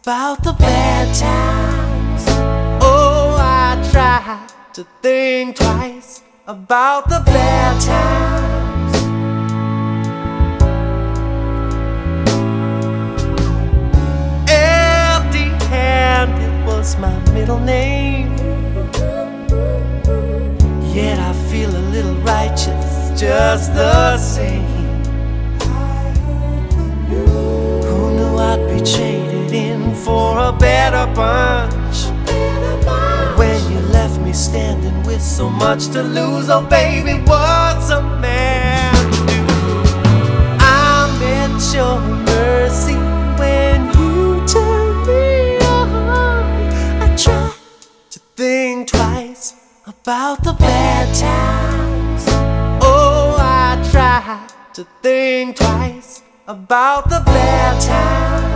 about the bad times. Oh, I try to think twice about the bad times. Empty-handed was my middle name, yet I feel a little righteous just the same. Who knew I'd be traded in for a better bunch? When you left me standing with so much to lose, oh baby, what's a man do? I'm at your mercy when you turn me on. I try to think twice about the bad times. Oh, I try to think twice about the bad times.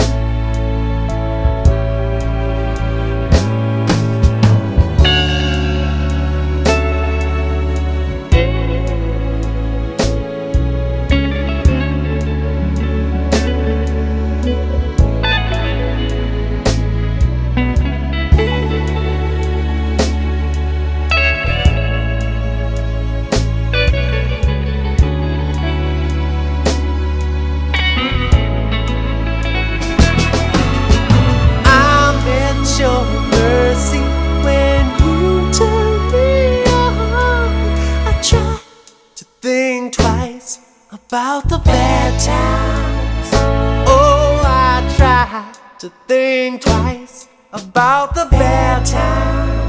Your mercy when you turn me on. I try to think twice about the bad times. Oh, I try to think twice about the bad times.